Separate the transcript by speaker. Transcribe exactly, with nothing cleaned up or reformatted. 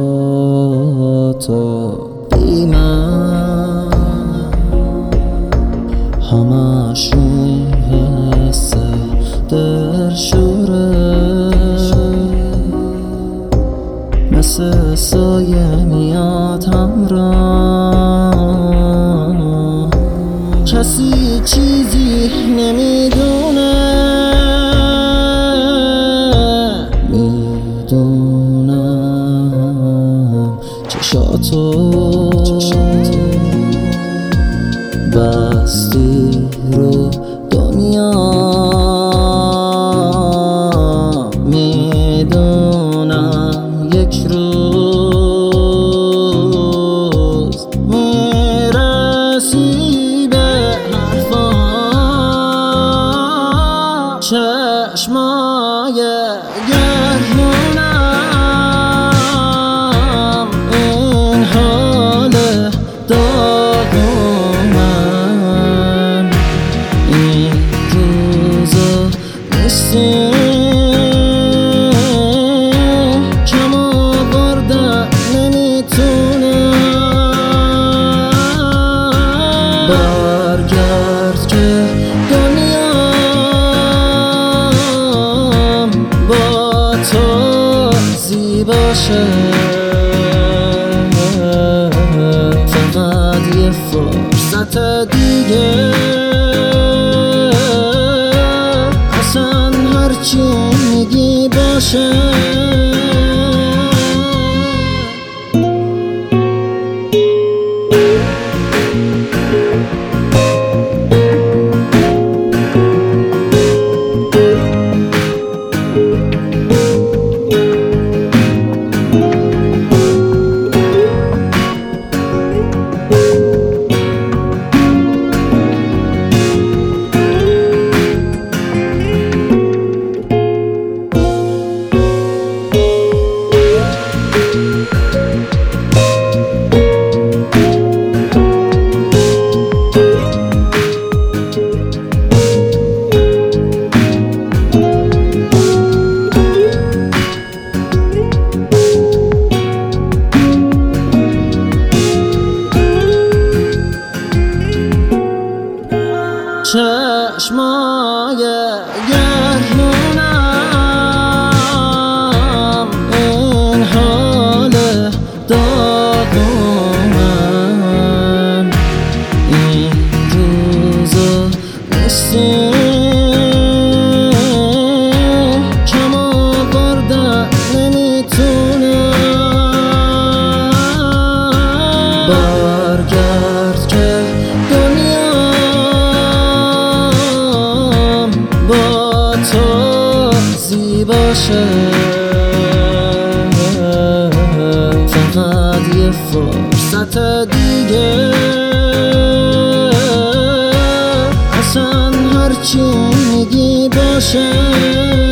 Speaker 1: تو بی من همشون حس دلشوره، مثل سایه میاد همراه، کسی چیزی نمیدونه. میدونم چشاتو بستی رو دنیا، میدونم یک روز میرسی به حرفا، چشمای گریونم این حال داغونم، این روزا نیستی کم آوردن نمیتونم. برگرد که دنیام با تو زیباشه، فقط یه فرصت دیگه، اصلا هرچی میگی باشه. چشمای گریونم این حال داغونم، این روزا نیستی کم آوردن نمیتونم. برگرد که با تو زیباشه، فقط یه فرصت دیگه، اصلا هرچی میگی باشه.